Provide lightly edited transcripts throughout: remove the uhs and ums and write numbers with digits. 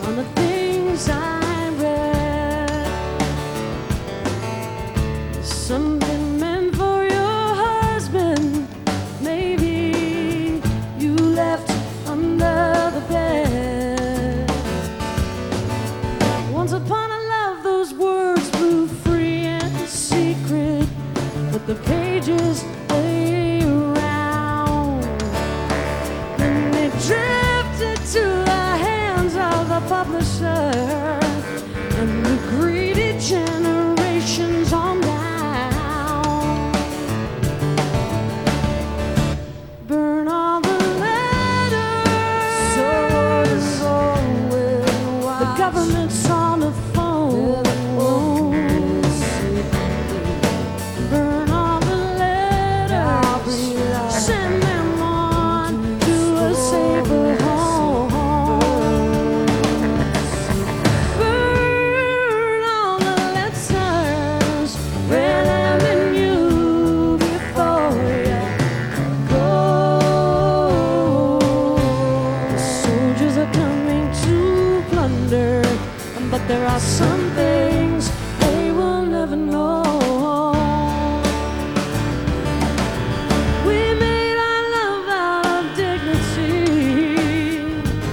on the things I read. Something meant for your husband, maybe you left under the bed. Once upon a love, those words flew free and secret, but the pages lay around, and they drifted to the hands of the publisher and the greedy generations on down. Burn all the letters, the government's on the phone. Burn all the letters, send them on to a safer home. Burn all the letters, relevant you before you go. Soldiers are coming to plunder, but there are some things they will never know. We made our love out of dignity,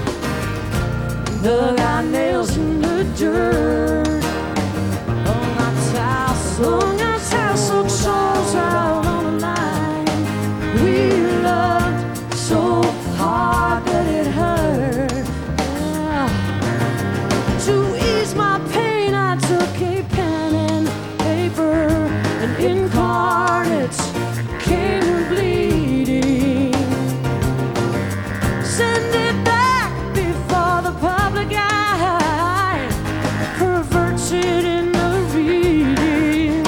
dug our nails in the dirt, hung our tasseled souls out on the line. We loved so hard that it hurt. Yeah. To ease my pain, I took a pen and paper, and incarnates came bleeding. Send it back before the public eye perverts it in the reading.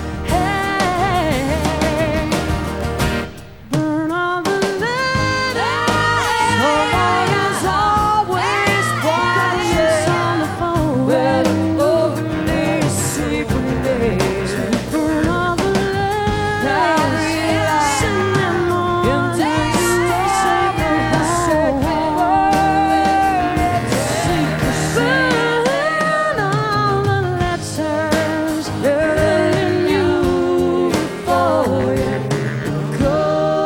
Hey, burn all the letters. Nobody is always quiet on the phone. Burn all the letters, send them on to a safer home. Burn all the letters, telling you before you go.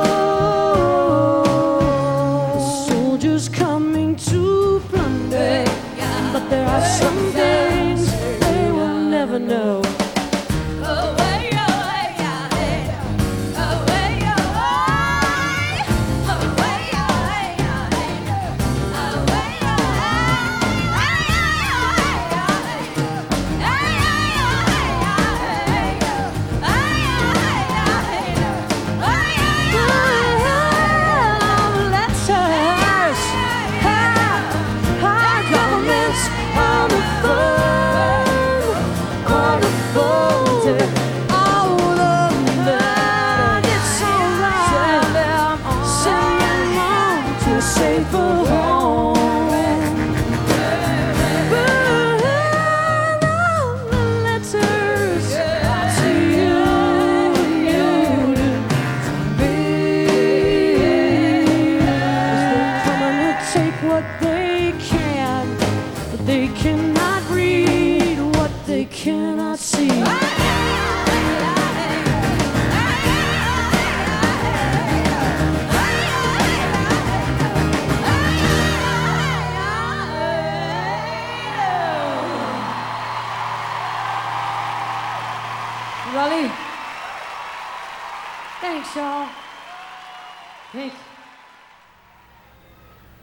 Soldiers coming to plunder, but there are some things they will never know. What they can, but they cannot read what they cannot see. Raleigh. Thanks, y'all. Thanks.